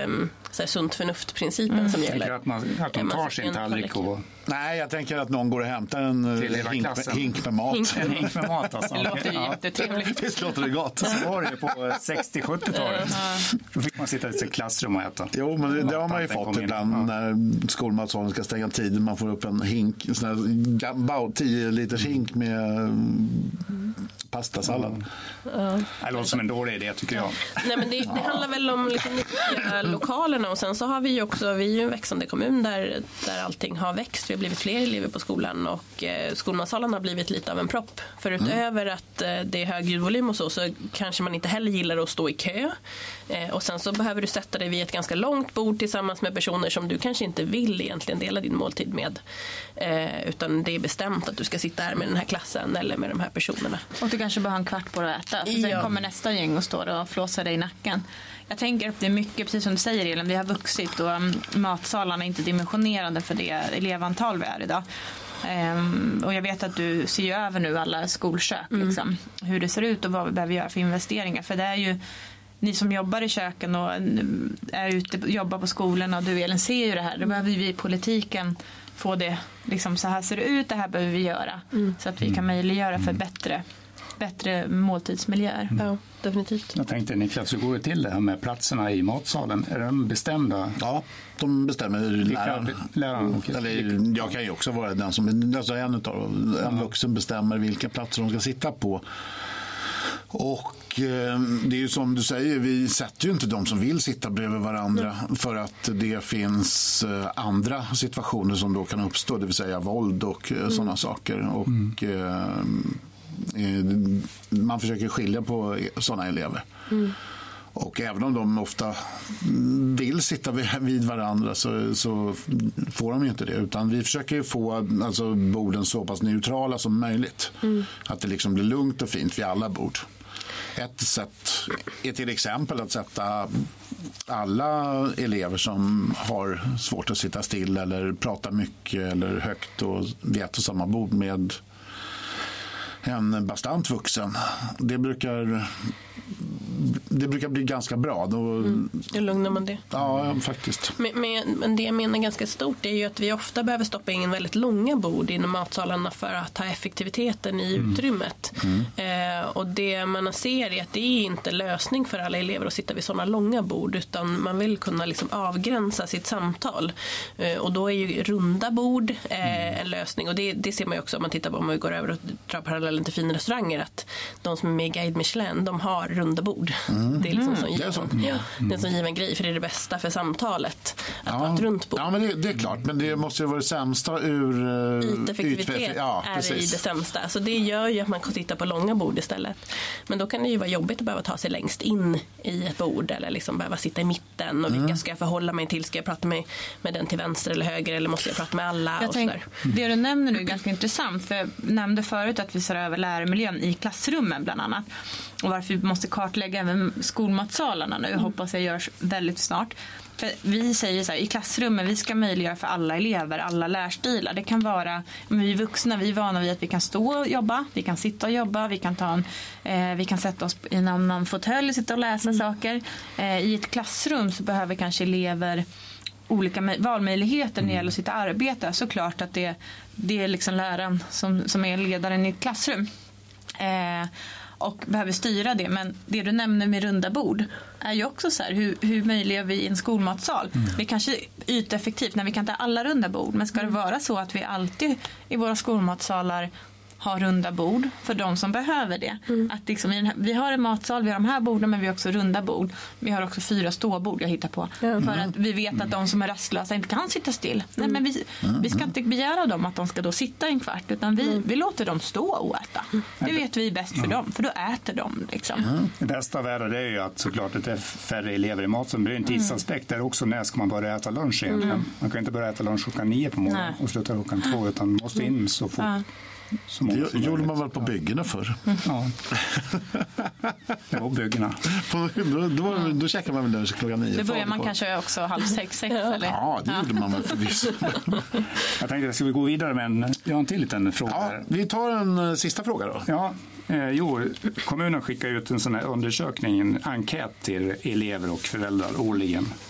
så här, sunt förnuft-principen mm. som gäller. Att man, att man tar sin tallrik och... Nej, jag tänker att någon går och hämtar en hink, hink med mat. Hink en hink med mat alltså. Det låter ju jättetrevligt. Visst låter det gott. Så var det på sextio-sjuttiotalet. Då fick man sitta i sitt klassrum och äta. Jo, men det, det har man ju fått ibland ja. när skolmatsalen ska stänga tiden. Man får upp en hink, en sån här tio liters hink med pastasallad. Mm. Mm. Det låter som en dålig idé tycker jag. Nej, men det, det handlar väl om liksom nya lokalerna och sen så har vi ju också, vi är ju en växande kommun där, där allting har växt. Vi har blivit fler elever på skolan och eh, skolmatsalen har blivit lite av en propp. För utöver mm. att eh, det är hög ljudvolym och så, så kanske man inte heller gillar att stå i kö. Eh, och sen så behöver du sätta dig vid ett ganska långt bord tillsammans med personer som du kanske inte vill egentligen dela din måltid med. Eh, utan det är bestämt att du ska sitta här med den här klassen eller med de här personerna. Och du kanske bara har en kvart på att äta. För ja. Sen kommer nästa gäng och står och flåsar dig i nacken. Jag tänker att det är mycket, precis som du säger Elin, vi har vuxit och um, matsalarna är inte dimensionerade för det elevantal vi är idag. Um, och jag vet att du ser ju över nu alla skolkök, mm. liksom, hur det ser ut och vad vi behöver göra för investeringar. För det är ju ni som jobbar i köken och är ute jobbar på skolan och du Elin ser ju det här. Då behöver vi i politiken få det, liksom så här ser det ut, det här behöver vi göra. Mm. Så att vi kan möjliggöra för bättre bättre måltidsmiljöer. Mm. Ja, definitivt. Jag tänkte Niklas, hur går det till det här med platserna i matsalen? Är de bestämda? Ja, de bestämmer läraren. läraren okay. Eller, jag kan ju också vara den som alltså en, utav, en vuxen bestämmer vilka platser de ska sitta på. Och eh, det är ju som du säger, vi sätter ju inte de som vill sitta bredvid varandra mm. för att det finns eh, andra situationer som då kan uppstå, det vill säga våld och eh, mm. sådana saker. Och mm. eh, man försöker skilja på sådana elever. Mm. Och även om de ofta vill sitta vid varandra så, så får de ju inte det. Utan vi försöker ju få alltså, borden så pass neutrala som möjligt. Mm. Att det liksom blir lugnt och fint vid alla bord. Ett sätt är till exempel att sätta alla elever som har svårt att sitta still eller prata mycket eller högt och vid ett och samma bord med en bastant vuxen. Det brukar det brukar bli ganska bra. Då, mm, då lugnar man det. Ja, faktiskt. Men, men, men det jag menar ganska stort är ju att vi ofta behöver stoppa in väldigt långa bord inom matsalarna för att ha effektiviteten i mm. utrymmet. Mm. Eh, och det man ser är att det är inte lösning för alla elever att sitta vid sådana långa bord, utan man vill kunna liksom avgränsa sitt samtal. Eh, och då är ju runda bord eh, en lösning. Och det, det ser man ju också om man tittar på, om vi går över och drar parallellen till fina restauranger, att de som är med i Guide Michelin, de har runda bord. Mm. Det är liksom mm. som, given, det är ja, det är som given grej, för det är det bästa för samtalet att ja. ha ett runt bord. Ja, men det, det är klart, men det måste ju vara det sämsta ur uh, yteffektivitet yteffektiv- ja, är precis. i det sämsta. Så det gör ju att man kan titta på långa bord istället. Men då kan det ju vara jobbigt att behöva ta sig längst in i ett bord eller liksom behöva sitta i mitten och vilka mm. ska jag förhålla mig till? Ska jag prata med, med den till vänster eller höger, eller måste jag prata med alla? Jag och tänk, sådär. Det du nämner nu är ganska intressant, för jag nämnde förut att vi ser över lärarmiljön i klassrummen bland annat. Och varför vi måste kartlägga även skolmatsalarna nu, mm. hoppas jag görs väldigt snart. För vi säger så här, i klassrummen, vi ska möjliggöra för alla elever, alla lärstilar. Det kan vara, men vi vuxna, vi är vana vid att vi kan stå och jobba, vi kan sitta och jobba, vi kan, ta en, eh, vi kan sätta oss i någon, någon fåtölj och sitta och läsa mm. saker. Eh, I ett klassrum så behöver kanske elever olika valmöjligheter när det gäller sitt arbete. Såklart att det, det är liksom läraren som, som är ledaren i ett klassrum. Eh, och behöver styra det. Men det du nämner med runda bord är ju också så här, hur, hur möjliggör vi i en skolmatsal? Mm. Det är kanske yteffektivt när vi kan ta alla runda bord, men ska det vara så att vi alltid i våra skolmatsalar har runda bord för de som behöver det. Mm. Att liksom, här, vi har en matsal, vi har de här borden, men vi har också runda bord. Vi har också fyra ståbord jag hittar på. Mm. För att vi vet att de som är rastlösa inte kan sitta still. Mm. Nej, men vi, mm. vi ska inte begära dem att de ska då sitta en kvart, utan vi, mm. vi låter dem stå och äta. Mm. Det vet vi är bäst för mm. dem, för då äter de. Liksom. Mm. Det bästa av det är ju att såklart att det är färre elever i maten. Det är en tidsaspekt där också. När ska man börja äta lunch egentligen? Mm. Man kan inte börja äta lunch klockan nio på morgonen och sluta klockan två, utan måste in så fort. Ja. Det gjorde man väl på byggena förr? Ja. Det var byggena. då, då, då käkade man väl lunch klockan nio. Det börjar man kanske också halv sex, sex eller? Ja, det gjorde man väl förvisso. Jag tänkte, ska vi gå vidare med en, jag har en till liten fråga. Ja, vi tar en uh, sista fråga då. Ja, eh, jo, kommunen skickar ut en sån här undersökning, en enkät till elever och föräldrar årligen.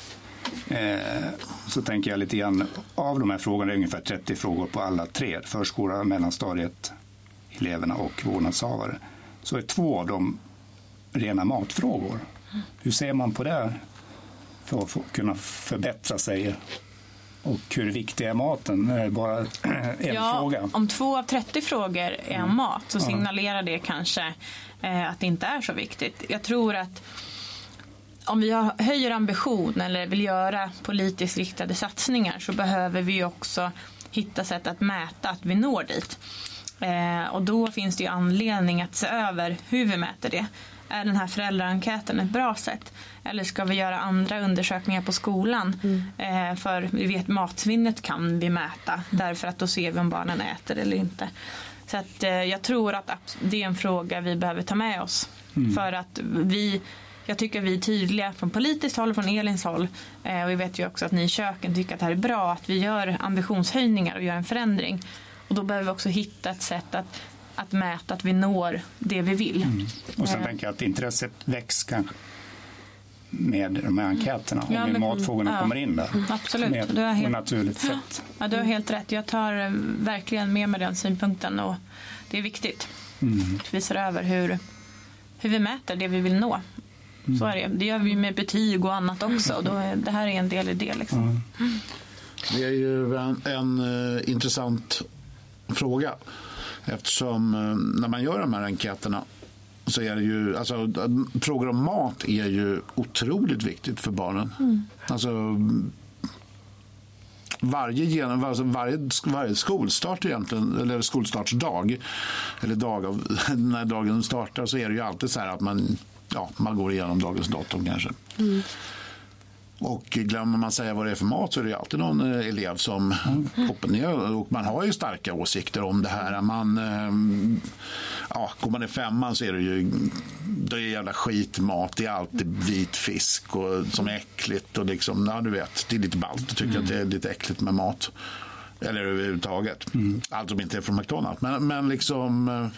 Eh, så tänker jag lite grann, av de här frågorna, det är ungefär trettio frågor på alla tre, förskola, mellanstadiet, eleverna och vårdnadshavare, så är två av dem rena matfrågor. Hur ser man på det för att få, kunna förbättra sig? Och hur viktig är maten? Det är bara en ja, fråga. Om två av trettio frågor är mm. mat så signalerar det kanske eh, att det inte är så viktigt. Jag tror att om vi har, höjer ambition eller vill göra politiskt riktade satsningar så behöver vi också hitta sätt att mäta att vi når dit. Eh, och då finns det ju anledning att se över hur vi mäter det. Är den här föräldraenkäten ett bra sätt? Eller ska vi göra andra undersökningar på skolan? Mm. Eh, för vi vet matsvinnet kan vi mäta. Därför att då ser vi om barnen äter eller inte. Så att, eh, jag tror att det är en fråga vi behöver ta med oss. Mm. För att vi... Jag tycker vi är tydliga från politiskt håll och från Elins håll. Eh, och vi vet ju också att ni i köken tycker att det här är bra. Att vi gör ambitionshöjningar och gör en förändring. Och då behöver vi också hitta ett sätt att, att mäta att vi når det vi vill. Mm. Och sen eh. tänker jag att intresset väcks kanske med de här enkäterna. Om ja, men, matfrågorna ja, kommer in där. Absolut. Med, du har helt, naturligt sätt. Ja, du har helt rätt. Jag tar verkligen med mig den synpunkten. Och det är viktigt. Mm. Vi ser över hur, hur vi mäter det vi vill nå. Mm. Så är det. Det gör vi med betyg och annat också. Och då är, det här är en del i det. Liksom. Mm. Det är ju en, en uh, intressant fråga. Eftersom uh, när man gör de här enkäterna så är det ju, alltså, uh, frågor om mat är ju otroligt viktigt för barnen. Mm. Alltså varje, alltså varje, varje skolstart egentligen, eller skolstartsdag eller dag av, när dagen startar så är det ju alltid så här att man Ja, man går igenom dagens datum kanske. Mm. Och glömmer man säga vad det är för mat så är det alltid någon elev som mm. hoppar ner. Och man har ju starka åsikter om det här. Man, ja, går man i femman så är det ju det är jävla skitmat. Det är alltid vit fisk och, som är äckligt. Och liksom, ja, du vet, det är lite ballt. Jag tycker mm. att det är lite äckligt med mat. Eller överhuvudtaget. Mm. Allt som inte är från McDonald's. Men, men liksom...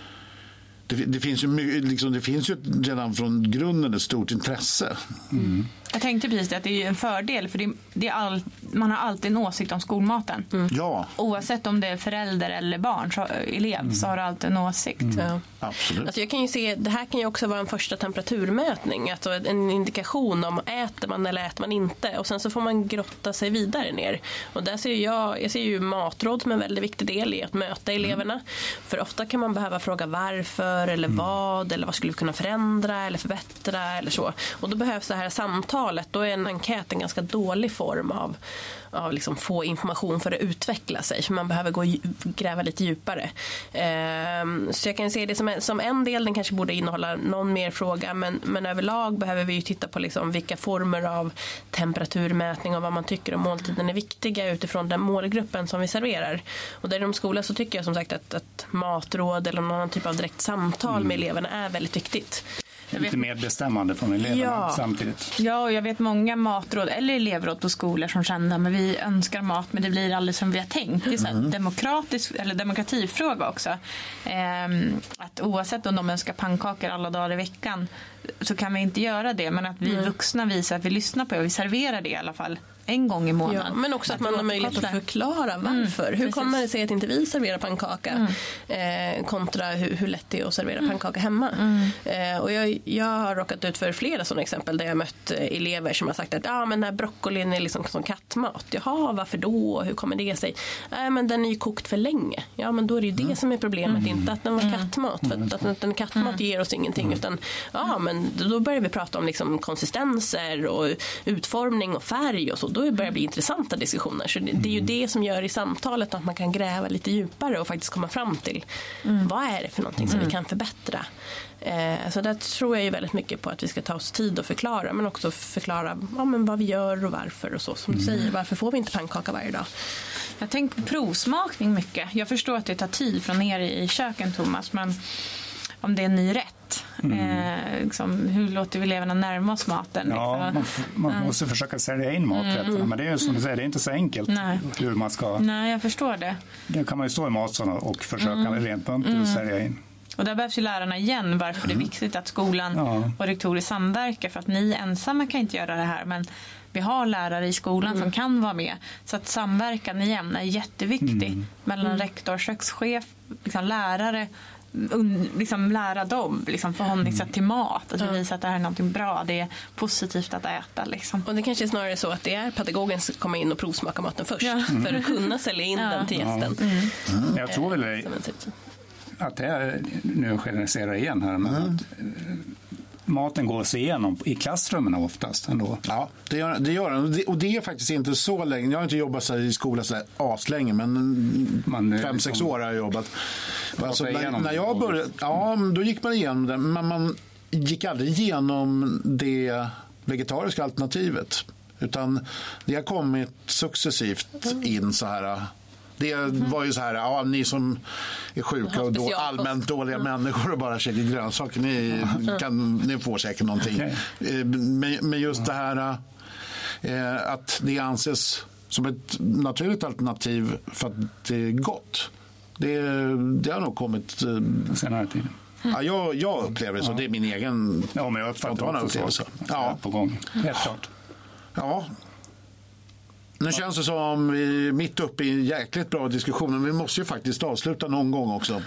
Det, det, finns ju, liksom, det finns ju redan från grunden ett stort intresse. Mm. Jag tänkte precis att det är en fördel för det, det är all, man har alltid en åsikt om skolmaten. Mm. Ja. Oavsett om det är förälder eller barn, så, elev, mm. så har du alltid en åsikt. Mm. Ja. Absolut. Alltså jag kan ju se, det här kan ju också vara en första temperaturmätning. Alltså en indikation om äter man eller äter man inte. Och sen så får man grotta sig vidare ner. Och där ser jag, jag ser ju matråd som en väldigt viktig del i att möta eleverna. Mm. För ofta kan man behöva fråga varför eller mm. vad eller vad skulle vi kunna förändra eller förbättra eller så. Och då behövs det här samtalet. Då är en enkät en ganska dålig form av, av liksom få information för att utveckla sig. Så man behöver gå gräva lite djupare. Ehm, så jag kan se det som en, som en del. Den kanske borde innehålla någon mer fråga. Men, men överlag behöver vi ju titta på liksom vilka former av temperaturmätning och vad man tycker om måltiden är viktiga utifrån den målgruppen som vi serverar. Och där inom skolan så tycker jag som sagt att, att matråd eller någon annan typ av direkt samtal mm. med eleverna är väldigt viktigt. Lite mer bestämmande från eleverna ja. samtidigt. Ja, och jag vet många matråd eller elevråd på skolor som känner att vi önskar mat men det blir aldrig som vi har tänkt. Det är så här mm. demokratisk, eller demokratifråga också. Ehm, att oavsett om de önskar pannkakor alla dagar i veckan så kan vi inte göra det. Men att vi mm. vuxna visar att vi lyssnar på det och vi serverar det i alla fall en gång i månaden. Ja, men också att, att man har möjlighet att förklara varför. Mm, hur precis. Kommer det sig att inte vi serverar pannkaka mm. eh, kontra hur, hur lätt det är att servera mm. pannkaka hemma. Mm. Eh, och jag, jag har råkat ut för flera sådana exempel där jag mött elever som har sagt att ah, men den här broccolin är liksom som kattmat. Jaha, varför då? Hur kommer det sig? Äh, men den är ju kokt för länge. Ja, men då är det ju det mm. som är problemet. Mm. Inte att den var mm. kattmat. För att, att, att en kattmat mm. ger oss ingenting. Mm. Utan ja, men då börjar vi prata om liksom konsistenser och utformning och färg och så. Då börjar det bli intressanta diskussioner. Så det, det är ju det som gör i samtalet att man kan gräva lite djupare och faktiskt komma fram till mm. vad är det för någonting som mm. vi kan förbättra. Eh, så där tror jag ju väldigt mycket på att vi ska ta oss tid och förklara, men också förklara ja, men vad vi gör och varför och så. Som du säger, varför får vi inte pannkaka varje dag? Jag tänker på provsmakning mycket. Jag förstår att det tar tid från er i köken, Thomas, men om det är en ny rätt. Mm. Eh, liksom, hur låter vi eleverna närma oss maten? Ja, liksom? man, man måste försöka sälja in maträtterna. Mm. Men det är ju som du säger, det är inte så enkelt. Nej. Hur man ska... Nej, jag förstår det. Det kan man ju stå i matsalen och försöka mm. rent punkt mm. och sälja in. Och där behövs ju lärarna igen varför det är viktigt att skolan ja. och rektorer samverkar, för att ni ensamma kan inte göra det här, men vi har lärare i skolan mm. som kan vara med. Så att samverkan igen är jätteviktig mm. mellan mm. rektor, kökschef, liksom lärare, liksom lära dem liksom förhållningssätt till mat, alltså visa att det här är något bra, det är positivt att äta liksom. Och det kanske är snarare så att det är pedagogen som kommer in och provsmaka maten först ja. mm. för att kunna sälja in ja. den till gästen. Ja. Mm. Mm. Jag tror väl det, att det är, nu generaliserar igen här, men mm. att maten går sig igenom i klassrummen oftast ändå. Ja, det gör, det gör den. Och det är faktiskt inte så länge. Jag har inte jobbat så i skolan så aslänge, men man, fem, sex år har jag jobbat. Alltså, när, när jag började, ja, då gick man igenom det, men man gick aldrig igenom det vegetariska alternativet. Utan det har kommit successivt in så här. Det var ju så här, ja, ni som är sjuka och då allmänt dåliga mm. människor och bara käkar grönsaker, ni, kan, ni får säkert någonting. Okay. Men, men just det här eh, att det anses som ett naturligt alternativ för att det är gott. Det, det har nog kommit eh, senare tid. Ja, jag, jag upplever det så. Ja. Det är min egen ja, men jag uppfattar också så. Ja. På gång. Helt klart. Ja. Nu känns det som vi är mitt uppe i en jäkligt bra diskussion, men vi måste ju faktiskt avsluta någon gång också.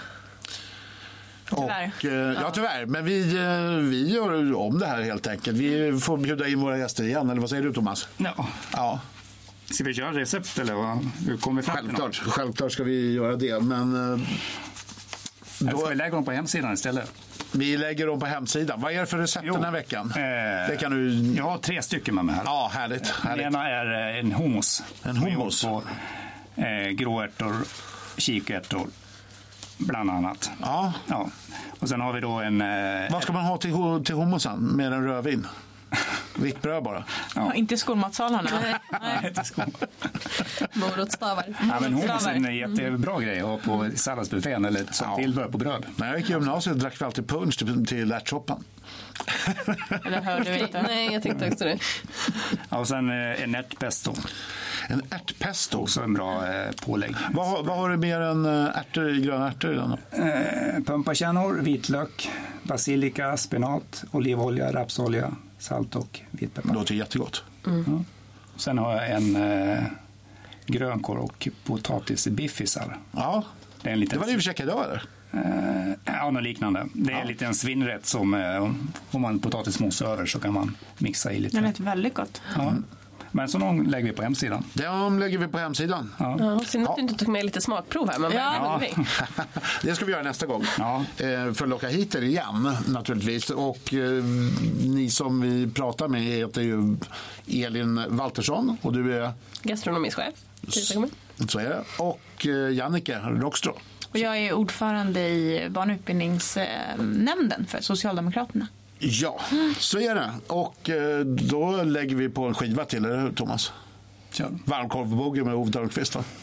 Tyvärr. Och, eh, ja, tyvärr. Men vi, vi gör om det här helt enkelt. Vi får bjuda in våra gäster igen, eller vad säger du, Thomas? Ja. Ja. Ska vi göra recept eller vad? Hur kommer vi fram till självklart, självklart ska vi göra det, men... Eh, då... Ska vi lägga dem på hemsidan istället? Vi lägger dem på hemsidan. Vad är det för recept jo, den här veckan? Eh, det kan du... Jag har tre stycken med mig här. Ja, härligt. härligt. Den ena är en hummus. En hummus? På eh, gråärtor, kikärtor, bland annat. Ja. ja. Och sen har vi då en... Eh, Vad ska man ha till, till hummusen med en rödvin? Vitt bröd bara. Ja. Inte skolmatsalarna. Nej, Morotsstavar. Ja, men hummus är en jättebra grej att ha på salladsbuffén eller som ja. tillbehör på bröd. När jag gick i gymnasiet drack vi alltid punch till, till ärtsoppan. Eller hörde vi inte? Nej, jag tänkte också det. Ja, och sen en ärtpesto. En ärtpesto? Också en bra eh, pålägg. Vad, vad har du mer än ärtor, gröna ärtor i den? Eh, pumpakärnor, vitlök, basilika, spenat, olivolja, rapsolja, salt och vitpeppar. Det låter jättegott. Mm. Ja. Sen har jag en eh, grönkål och potatisbiffisar. Ja, det, är en liten... det var det vi käkade idag, eller? Eh, ja, något liknande. Det är ja. en liten svinnrätt som eh, om man potatismos över så kan man mixa i lite. Det låter väldigt gott. Ja. Mm. Men så någon lägger vi på hemsidan. De lägger vi på hemsidan. Ja. Ja, synd att ja. du inte tog med lite smakprov här. Men ja. Det ska vi göra nästa gång. Ja. För att locka hit er igen, naturligtvis. Och eh, ni som vi pratar med heter ju Elin Waltersson. Och du är... gastronomichef. Så är det. Och eh, Jannike Rockstrå. Och jag är ordförande i barnutbildningsnämnden för Socialdemokraterna. Ja, så är det. Och eh, då lägger vi på en skiva till, eller hur, Thomas? Ja. Varmkorvbogge med Ove Thörnqvist, va?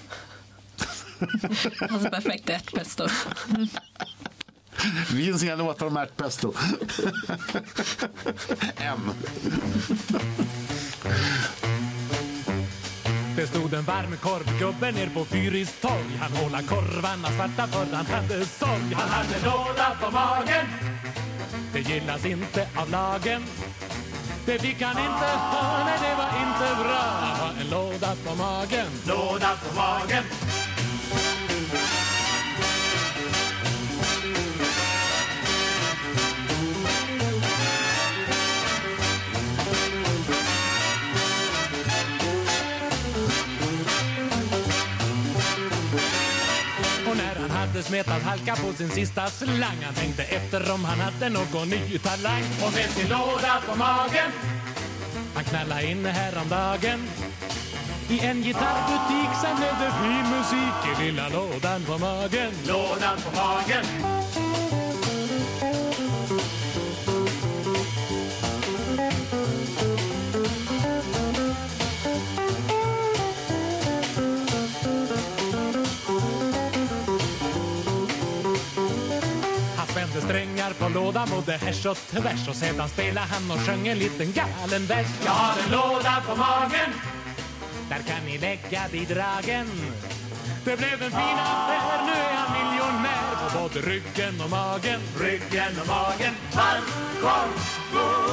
Alltså perfekt ärtpesto. Vi finns inga låtar om ärtpesto. M. Det stod en varmkorvgubbe ner på Fyris torg. Han hålla korvarna svarta för han hade sorg. Han hade låda på magen. Det gillas inte av lagen. Det fick han inte ha, nej det var inte bra. Ha en låda på magen. Låda på magen. Smetat halka på sin sista slang. Han tänkte efter om han hade någon ny talang. Och med sin låda på magen han knallade in häromdagen i en gitarrbutik. Sen blev det fin musik i lilla lådan på magen. Lådan på magen. Strängar på låda både härs och tvärs. Och sedan spelade han och sjöng en liten galen vers. Jag har en låda på magen. Där kan ni lägga bidragen. Det blev en fin affär, nu är han miljonär. På både ryggen och magen. Ryggen och magen, varm korv, god